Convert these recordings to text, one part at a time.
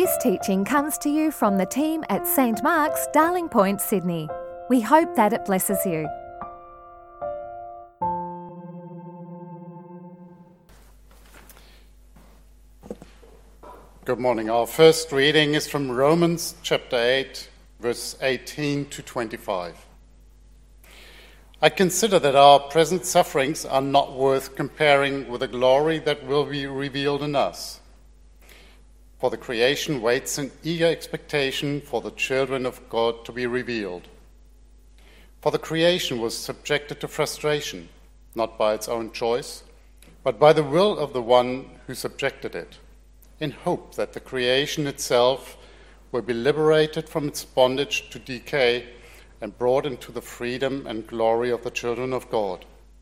This teaching comes to you from the team at St Mark's, Darling Point, Sydney. We hope that it blesses you. Good morning. Our first reading is from Romans chapter 8, verse 18 to 25. I consider that our present sufferings are not worth comparing with the glory that will be revealed in us. For the creation waits in eager expectation for the children of God to be revealed. For the creation was subjected to frustration, not by its own choice, but by the will of the one who subjected it, in hope that the creation itself will be liberated from its bondage to decay and brought into the freedom and glory of the children of God.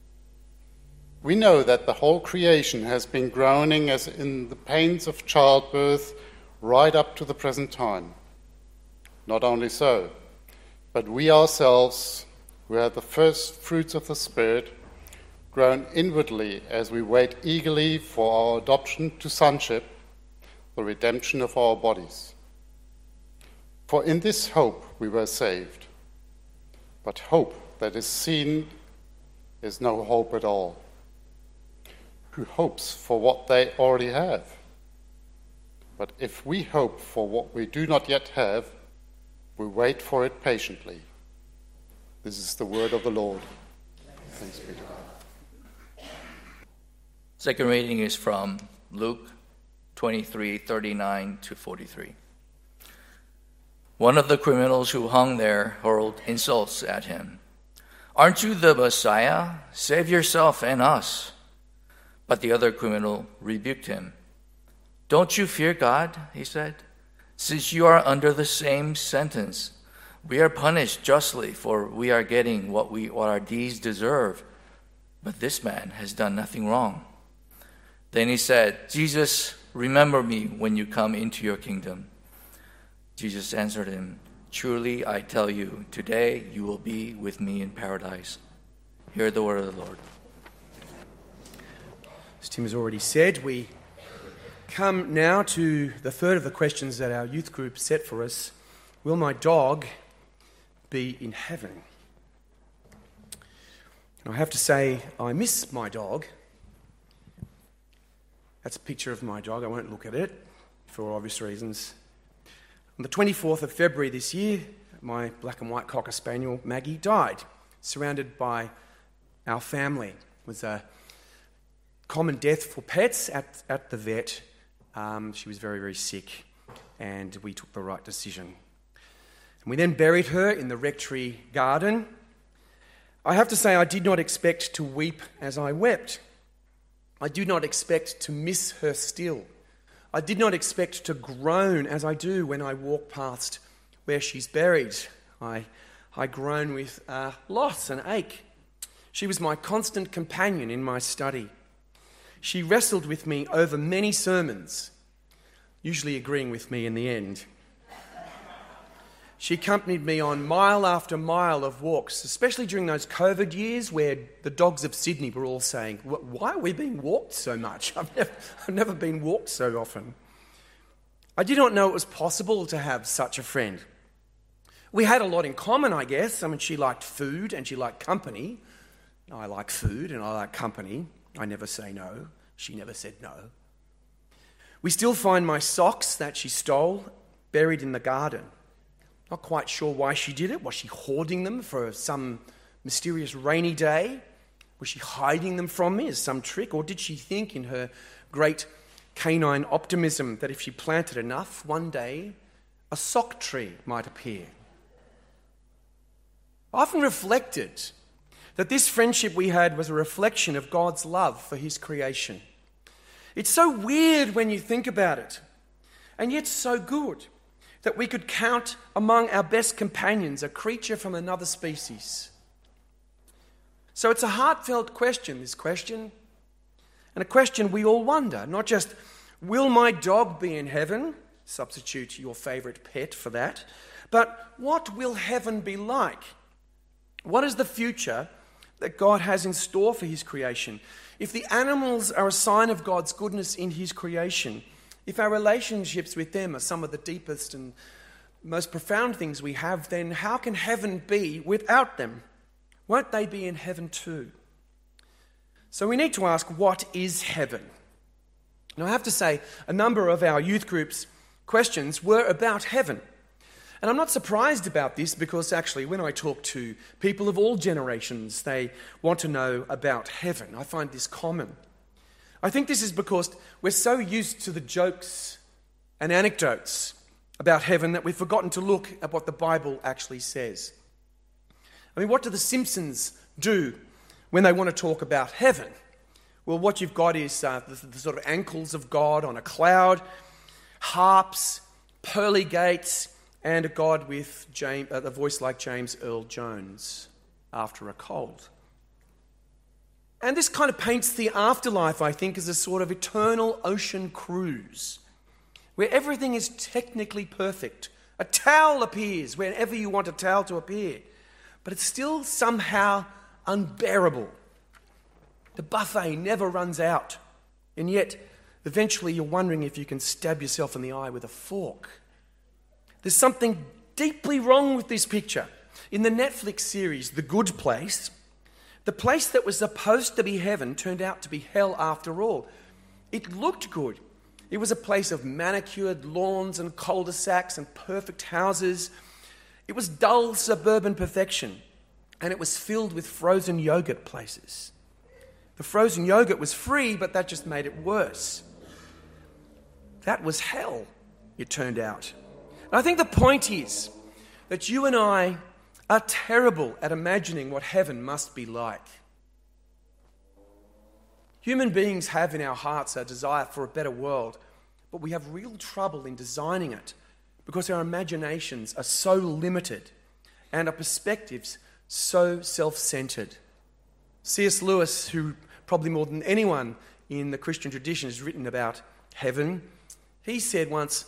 We know that the whole creation has been groaning as in the pains of childbirth right up to the present time. Not only so, but we ourselves, who have the first fruits of the Spirit, groan inwardly as we wait eagerly for our adoption to sonship, the redemption of our bodies. For in this hope we were saved. But hope that is seen is no hope at all. Who hopes for what they already have? But if we hope for what we do not yet have, we wait for it patiently. This is the word of the Lord. Thanks be to God. Second reading is from Luke 23:39 to 43. One of the criminals who hung there hurled insults at him. "Aren't you the Messiah? Save yourself and us." But the other criminal rebuked him. "Don't you fear God," he said, "since you are under the same sentence. We are punished justly, for we are getting what our deeds deserve. But this man has done nothing wrong." Then he said, "Jesus, remember me when you come into your kingdom." Jesus answered him, "Truly I tell you, today you will be with me in paradise." Hear the word of the Lord. As Tim has already said, we come now to the third of the questions that our youth group set for us. Will my dog be in heaven? And I have to say, I miss my dog. That's a picture of my dog. I won't look at it for obvious reasons. On the 24th of February this year, my black and white Cocker Spaniel, Maggie, died, surrounded by our family. It was a common death for pets at the vet. She was very, very sick, and we took the right decision. And we then buried her in the rectory garden. I have to say, I did not expect to weep as I wept. I did not expect to miss her still. I did not expect to groan as I do when I walk past where she's buried. I groan with loss and ache. She was my constant companion in my study. She wrestled with me over many sermons, usually agreeing with me in the end. She accompanied me on mile after mile of walks, especially during those COVID years where the dogs of Sydney were all saying, "Why are we being walked so much? I've never been walked so often." I did not know it was possible to have such a friend. We had a lot in common, I guess. I mean, she liked food and she liked company. I like food and I like company. I never say no. She never said no. We still find my socks that she stole buried in the garden. Not quite sure why she did it. Was she hoarding them for some mysterious rainy day? Was she hiding them from me as some trick? Or did she think in her great canine optimism that if she planted enough, one day a sock tree might appear? I often reflected that this friendship we had was a reflection of God's love for his creation. It's so weird when you think about it, and yet so good, that we could count among our best companions a creature from another species. So it's a heartfelt question, this question, and a question we all wonder, not just, will my dog be in heaven? Substitute your favourite pet for that. But what will heaven be like? What is the future that God has in store for his creation? If the animals are a sign of God's goodness in his creation, If our relationships with them are some of the deepest and most profound things we have, then how can heaven be without them? Won't they be in heaven too? So we need to ask, what is heaven? Now I have to say, a number of our youth group's questions were about heaven. And I'm not surprised about this because actually when I talk to people of all generations, they want to know about heaven. I find this common. I think this is because we're so used to the jokes and anecdotes about heaven that we've forgotten to look at what the Bible actually says. I mean, what do the Simpsons do when they want to talk about heaven? Well, what you've got is the sort of ankles of God on a cloud, harps, pearly gates, and a God with a voice like James Earl Jones after a cold. And this kind of paints the afterlife, I think, as a sort of eternal ocean cruise, where everything is technically perfect. A towel appears whenever you want a towel to appear, but it's still somehow unbearable. The buffet never runs out, and yet eventually you're wondering if you can stab yourself in the eye with a fork. There's something deeply wrong with this picture. In the Netflix series, The Good Place, the place that was supposed to be heaven turned out to be hell after all. It looked good. It was a place of manicured lawns and cul-de-sacs and perfect houses. It was dull suburban perfection, and it was filled with frozen yogurt places. The frozen yogurt was free, but that just made it worse. That was hell, it turned out. And I think the point is that you and I are terrible at imagining what heaven must be like. Human beings have in our hearts a desire for a better world, but we have real trouble in designing it because our imaginations are so limited and our perspectives so self-centered. C.S. Lewis, who probably more than anyone in the Christian tradition has written about heaven, he said once,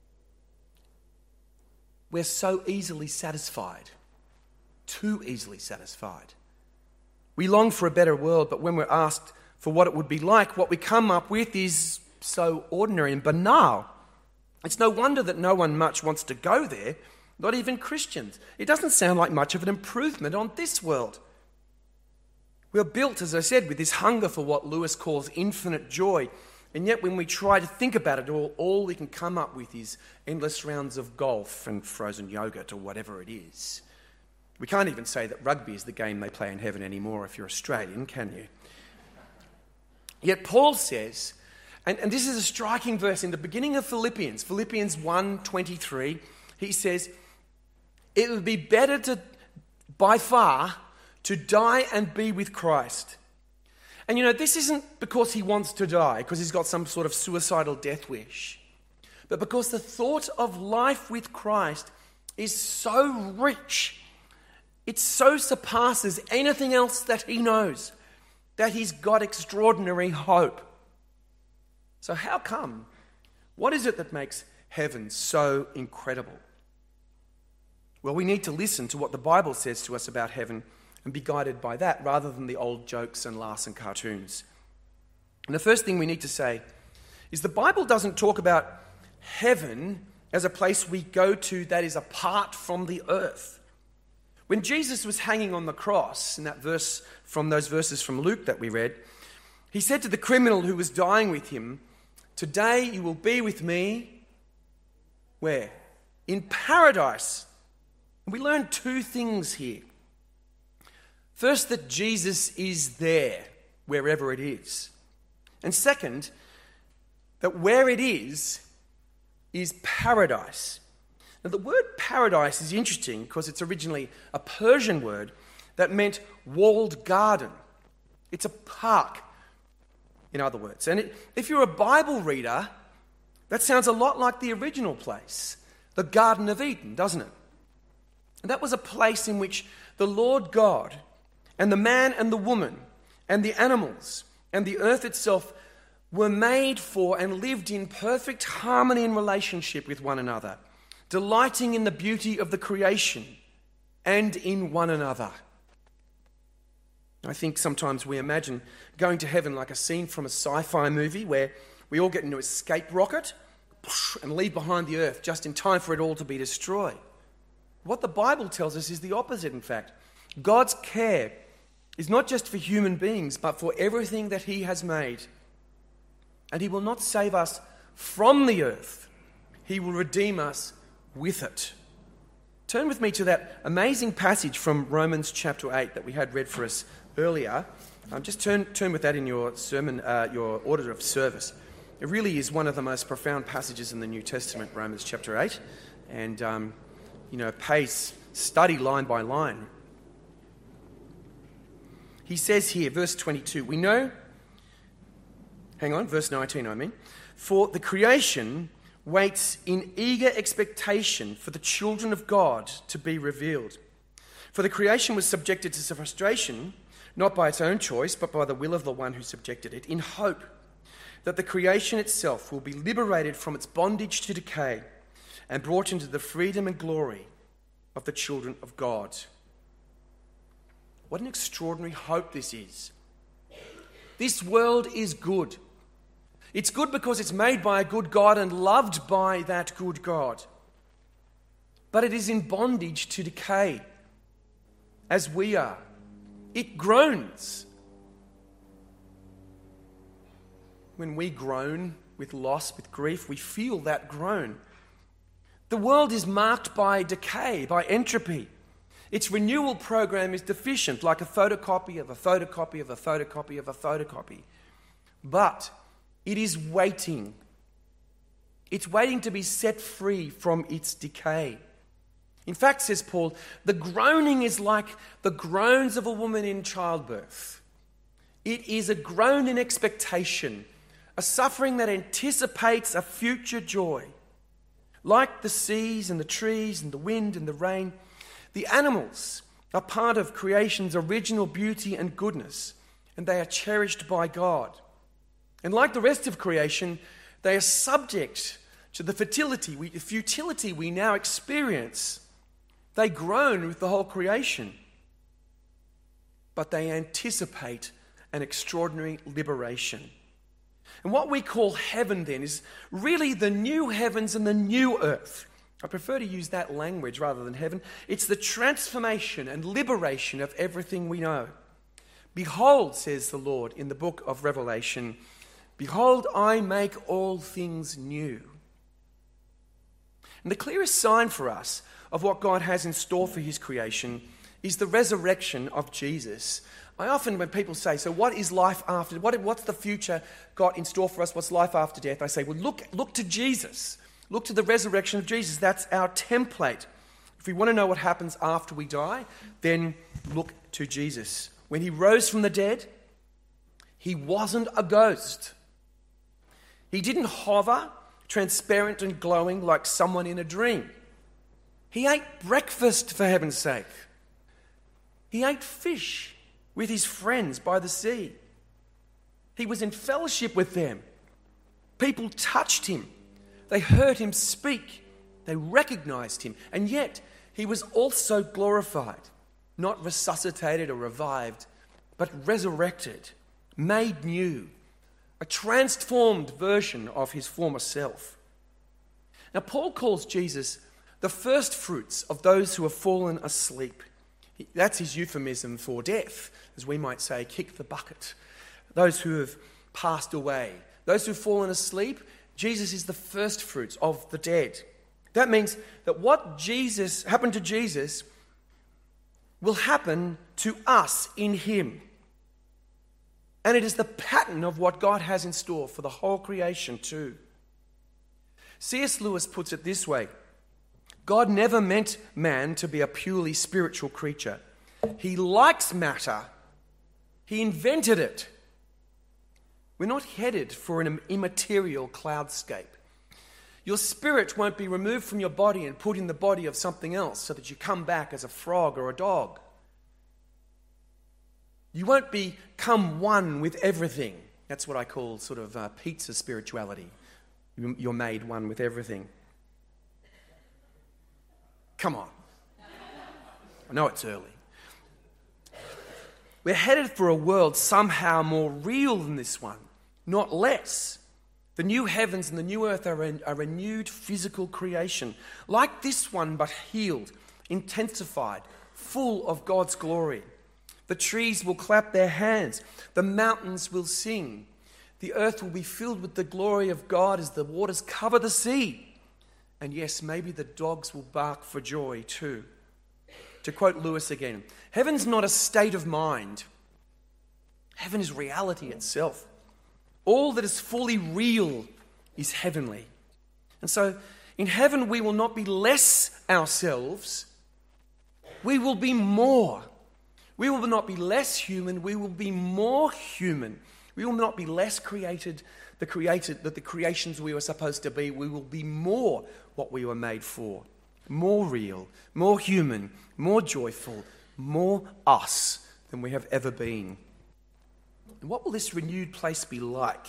"We're so easily satisfied, too easily satisfied. We long for a better world, but when we're asked for what it would be like, what we come up with is so ordinary and banal. It's no wonder that no one much wants to go there, not even Christians. It doesn't sound like much of an improvement on this world. We're built, as I said, with this hunger for what Lewis calls infinite joy, and yet when we try to think about it all we can come up with is endless rounds of golf and frozen yogurt or whatever it is. We can't even say that rugby is the game they play in heaven anymore if you're Australian, can you? Yet Paul says, and this is a striking verse in the beginning of Philippians 1:23, he says, it would be better by far to die and be with Christ. And you know, this isn't because he wants to die, because he's got some sort of suicidal death wish, but because the thought of life with Christ is so rich, it so surpasses anything else that he knows, that he's got extraordinary hope. So how come? What is it that makes heaven so incredible? Well, we need to listen to what the Bible says to us about heaven and be guided by that rather than the old jokes and laughs and cartoons. And the first thing we need to say is the Bible doesn't talk about heaven as a place we go to that is apart from the earth. When Jesus was hanging on the cross, in that verse from those verses from Luke that we read, he said to the criminal who was dying with him, "Today you will be with me," where? In paradise. And we learn two things here. First, that Jesus is there, wherever it is. And second, that where it is paradise. Now, the word paradise is interesting because it's originally a Persian word that meant walled garden. It's a park, in other words. And if you're a Bible reader, that sounds a lot like the original place, the Garden of Eden, doesn't it? And that was a place in which the Lord God and the man and the woman and the animals and the earth itself were made for and lived in perfect harmony and relationship with one another, delighting in the beauty of the creation and in one another. I think sometimes we imagine going to heaven like a scene from a sci-fi movie where we all get into an escape rocket and leave behind the earth just in time for it all to be destroyed. What the Bible tells us is the opposite, in fact. God's care is not just for human beings, but for everything that he has made. And he will not save us from the earth. He will redeem us with it. Turn with me to that amazing passage from Romans chapter 8 that we had read for us earlier. Just turn with that in your sermon, your order of service. It really is one of the most profound passages in the New Testament, Romans chapter 8, and pays study line by line. He says here, verse 22, verse 19, for the creation waits in eager expectation for the children of God to be revealed. For the creation was subjected to frustration, not by its own choice, but by the will of the one who subjected it, in hope that the creation itself will be liberated from its bondage to decay and brought into the freedom and glory of the children of God. What an extraordinary hope this is. This world is good. It's good because it's made by a good God and loved by that good God. But it is in bondage to decay, as we are. It groans. When we groan with loss, with grief, we feel that groan. The world is marked by decay, by entropy. Its renewal program is deficient, like a photocopy of a photocopy of a photocopy of a photocopy. But it is waiting. It's waiting to be set free from its decay. In fact, says Paul, the groaning is like the groans of a woman in childbirth. It is a groan in expectation, a suffering that anticipates a future joy. Like the seas and the trees and the wind and the rain, the animals are part of creation's original beauty and goodness, and they are cherished by God. And like the rest of creation, they are subject to the futility we now experience. They groan with the whole creation, but they anticipate an extraordinary liberation. And what we call heaven then is really the new heavens and the new earth. I prefer to use that language rather than heaven. It's the transformation and liberation of everything we know. Behold, says the Lord in the book of Revelation, behold, I make all things new. And the clearest sign for us of what God has in store for his creation is the resurrection of Jesus. I often, when people say, so what is life after? What's the future got in store for us? What's life after death? I say, well, look to Jesus. Look to the resurrection of Jesus. That's our template. If we want to know what happens after we die, then look to Jesus. When he rose from the dead, he wasn't a ghost. He didn't hover, transparent and glowing like someone in a dream. He ate breakfast, for heaven's sake. He ate fish with his friends by the sea. He was in fellowship with them. People touched him. They heard him speak. They recognized him. And yet, he was also glorified, not resuscitated or revived, but resurrected, made new, a transformed version of his former self. Now, Paul calls Jesus the first fruits of those who have fallen asleep. That's his euphemism for death, as we might say, kick the bucket. Those who have passed away, those who have fallen asleep, Jesus is the first fruits of the dead. That means that what happened to Jesus will happen to us in him. And it is the pattern of what God has in store for the whole creation too. C.S. Lewis puts it this way: God never meant man to be a purely spiritual creature. He likes matter. He invented it. We're not headed for an immaterial cloudscape. Your spirit won't be removed from your body and put in the body of something else so that you come back as a frog or a dog. You won't become one with everything. That's what I call sort of pizza spirituality. You're made one with everything. Come on. I know it's early. We're headed for a world somehow more real than this one, not less. The new heavens and the new earth are a renewed physical creation, like this one, but healed, intensified, full of God's glory. The trees will clap their hands. The mountains will sing. The earth will be filled with the glory of God as the waters cover the sea. And yes, maybe the dogs will bark for joy too. To quote Lewis again, heaven's not a state of mind. Heaven is reality itself. All that is fully real is heavenly. And so in heaven we will not be less ourselves. We will be more. We will not be less human. We will be more human. We will not be less created the creations we were supposed to be. We will be more what we were made for. More real, more human, more joyful, more us than we have ever been. And what will this renewed place be like?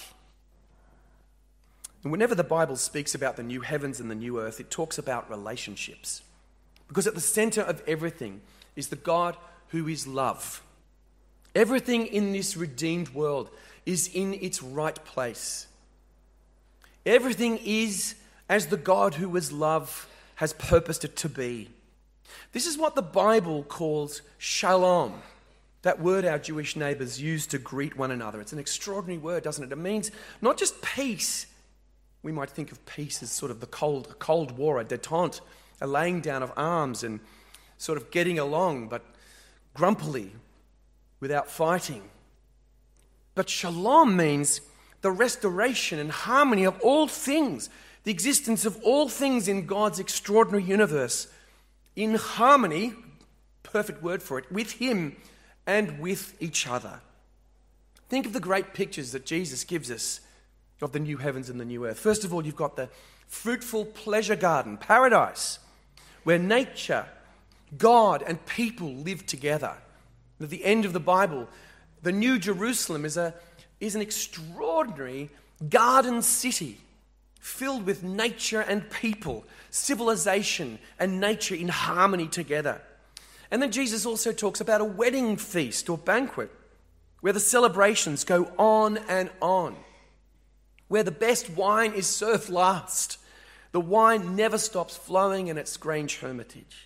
And whenever the Bible speaks about the new heavens and the new earth, it talks about relationships. Because at the center of everything is the God who is love. Everything in this redeemed world is in its right place. Everything is as the God who is love has purposed it to be. This is what the Bible calls shalom, that word our Jewish neighbours use to greet one another. It's an extraordinary word, doesn't it? It means not just peace. We might think of peace as sort of the cold war, a détente, a laying down of arms and sort of getting along, but grumpily, without fighting. But shalom means the restoration and harmony of all things, the existence of all things in God's extraordinary universe, in harmony, perfect word for it, with Him and with each other. Think of the great pictures that Jesus gives us of the new heavens and the new earth. First of all, you've got the fruitful pleasure garden, paradise, where nature, God, and people live together. At the end of the Bible, the New Jerusalem is an extraordinary garden city filled with nature and people, civilization and nature in harmony together. And then Jesus also talks about a wedding feast or banquet where the celebrations go on and on, where the best wine is served last. The wine never stops flowing in its Grange Hermitage.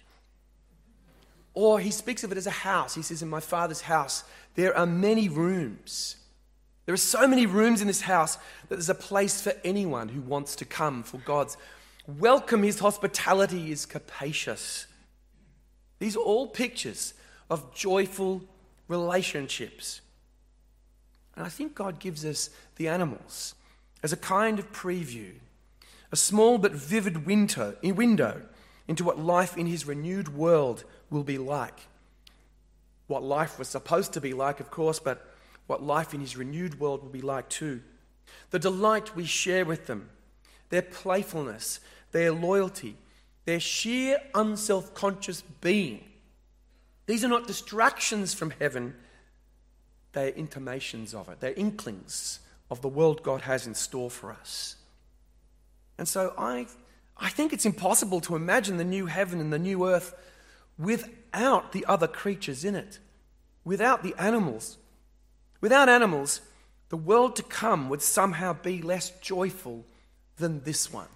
Or he speaks of it as a house. He says, in my Father's house, there are many rooms. There are so many rooms in this house that there's a place for anyone who wants to come for God's welcome. His hospitality is capacious. These are all pictures of joyful relationships. And I think God gives us the animals as a kind of preview, a small but vivid window into what life in his renewed world will be like. What life was supposed to be like, of course, but what life in his renewed world will be like too. The delight we share with them, their playfulness, their loyalty, their sheer unself-conscious being. These are not distractions from heaven. They are intimations of it. They're inklings of the world God has in store for us. And so I think it's impossible to imagine the new heaven and the new earth without the other creatures in it, without the animals. Without animals, the world to come would somehow be less joyful than this one.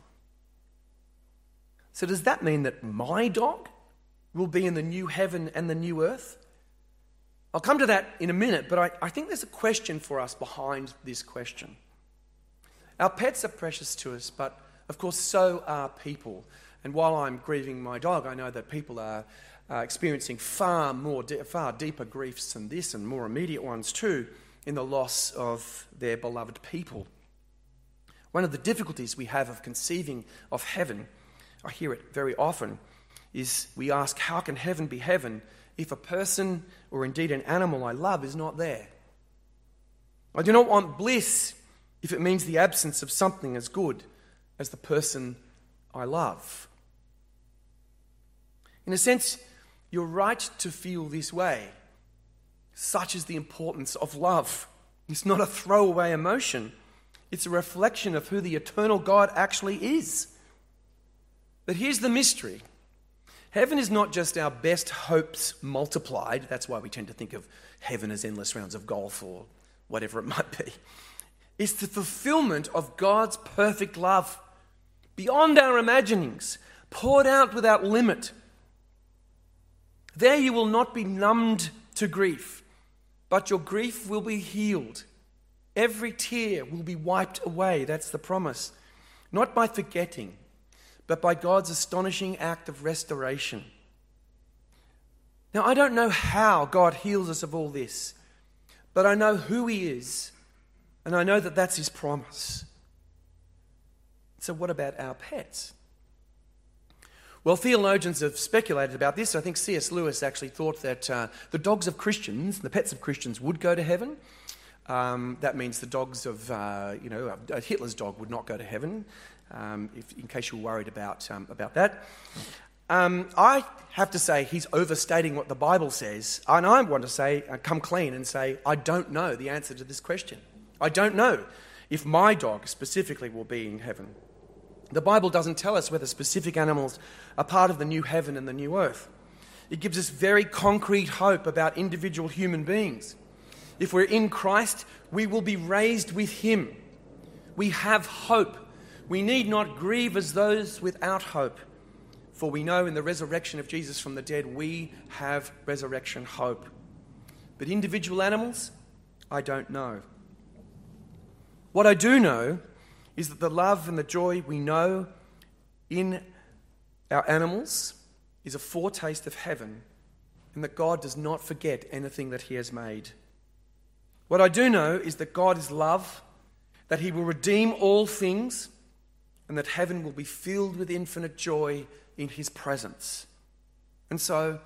So does that mean that my dog will be in the new heaven and the new earth? I'll come to that in a minute, but I think there's a question for us behind this question. Our pets are precious to us, but of course so are people. And while I'm grieving my dog, I know that people are experiencing far deeper griefs than this, and more immediate ones too, in the loss of their beloved people. One of the difficulties we have of conceiving of heaven, I hear it very often, is we ask, how can heaven be heaven if a person or indeed an animal I love is not there? I do not want bliss if it means the absence of something as good as the person I love. In a sense, you're right to feel this way. Such is the importance of love. It's not a throwaway emotion. It's a reflection of who the eternal God actually is. But here's the mystery. Heaven is not just our best hopes multiplied. That's why we tend to think of heaven as endless rounds of golf or whatever it might be. It's the fulfillment of God's perfect love, beyond our imaginings, poured out without limit. There you will not be numbed to grief, but your grief will be healed. Every tear will be wiped away. That's the promise. Not by forgetting, but by God's astonishing act of restoration. Now, I don't know how God heals us of all this, but I know who He is, and I know that that's His promise. So what about our pets? Well, theologians have speculated about this. I think C.S. Lewis actually thought that the dogs of Christians, the pets of Christians, would go to heaven. That means the dogs of, Hitler's dog would not go to heaven, in case you're worried about that. I have to say he's overstating what the Bible says, and I want to say, come clean and say, I don't know the answer to this question. I don't know if my dog specifically will be in heaven. The Bible doesn't tell us whether specific animals are part of the new heaven and the new earth. It gives us very concrete hope about individual human beings. If we're in Christ, we will be raised with Him. We have hope. We need not grieve as those without hope. For we know in the resurrection of Jesus from the dead, we have resurrection hope. But individual animals, I don't know. What I do know is that the love and the joy we know in our animals is a foretaste of heaven, and that God does not forget anything that He has made. What I do know is that God is love, that He will redeem all things, and that heaven will be filled with infinite joy in His presence. And so,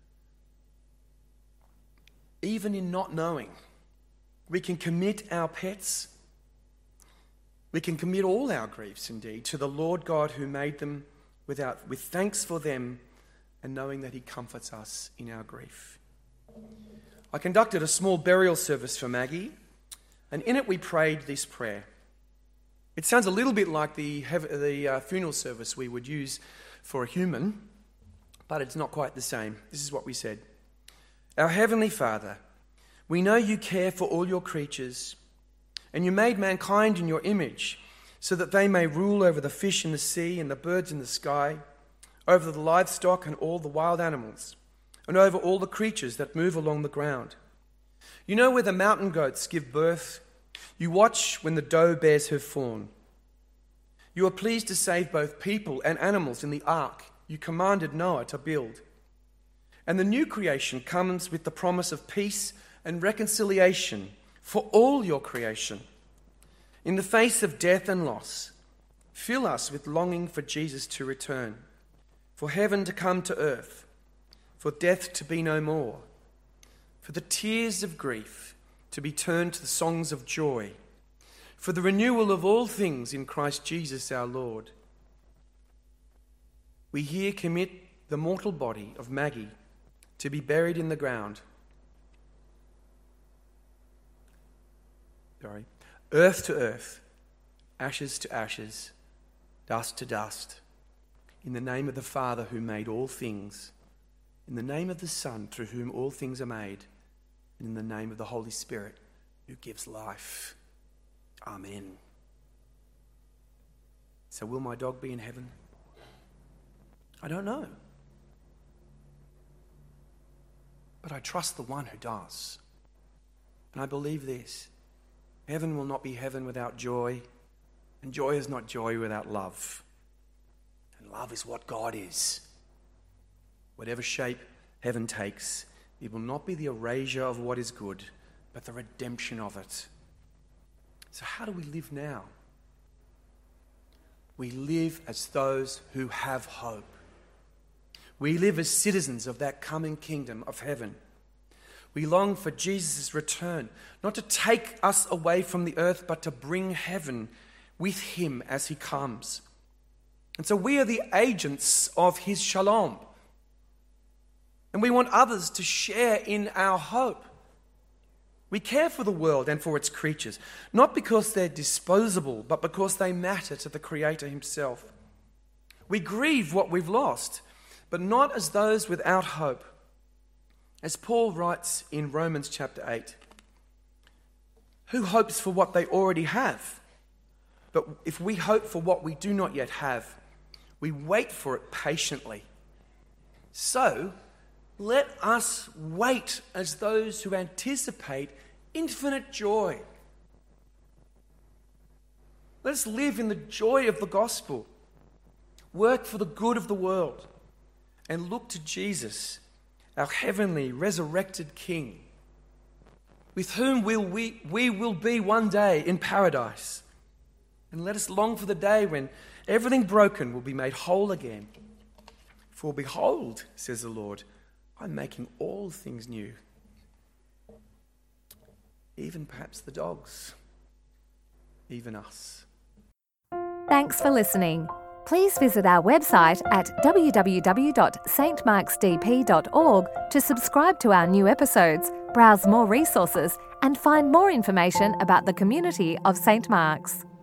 even in not knowing, we can commit our pets, we can commit all our griefs indeed to the Lord God who made them with thanks for them and knowing that He comforts us in our grief. I conducted a small burial service for Maggie, and in it we prayed this prayer. It sounds a little bit like the funeral service we would use for a human, but it's not quite the same. This is what we said. Our Heavenly Father, we know You care for all Your creatures, and You made mankind in Your image, so that they may rule over the fish in the sea and the birds in the sky, over the livestock and all the wild animals, and over all the creatures that move along the ground. You know where the mountain goats give birth. You watch when the doe bears her fawn. You are pleased to save both people and animals in the ark You commanded Noah to build. And the new creation comes with the promise of peace and reconciliation for all Your creation. In the face of death and loss, fill us with longing for Jesus to return, for heaven to come to earth, for death to be no more, for the tears of grief to be turned to the songs of joy, for the renewal of all things in Christ Jesus our Lord. We here commit the mortal body of Maggie to be buried in the ground. Earth to earth, ashes to ashes, dust to dust. In the name of the Father who made all things, in the name of the Son through whom all things are made, and in the name of the Holy Spirit who gives life. Amen. So will my dog be in heaven? I don't know. But I trust the one who does. And I believe this. Heaven will not be heaven without joy, and joy is not joy without love. And love is what God is. Whatever shape heaven takes, it will not be the erasure of what is good, but the redemption of it. So how do we live now? We live as those who have hope. We live as citizens of that coming kingdom of heaven. We long for Jesus' return, not to take us away from the earth, but to bring heaven with Him as He comes. And so we are the agents of His shalom. And we want others to share in our hope. We care for the world and for its creatures, not because they're disposable, but because they matter to the Creator Himself. We grieve what we've lost, but not as those without hope. As Paul writes in Romans chapter 8, Who hopes for what they already have? But if we hope for what we do not yet have, we wait for it patiently. So, let us wait as those who anticipate infinite joy. Let us live in the joy of the gospel, work for the good of the world, and look to Jesus, our heavenly resurrected King, with whom we will be one day in paradise. And let us long for the day when everything broken will be made whole again. For behold, says the Lord, I'm making all things new. Even perhaps the dogs, even us. Thanks for listening. Please visit our website at www.stmarksdp.org to subscribe to our new episodes, browse more resources, and find more information about the community of St. Mark's.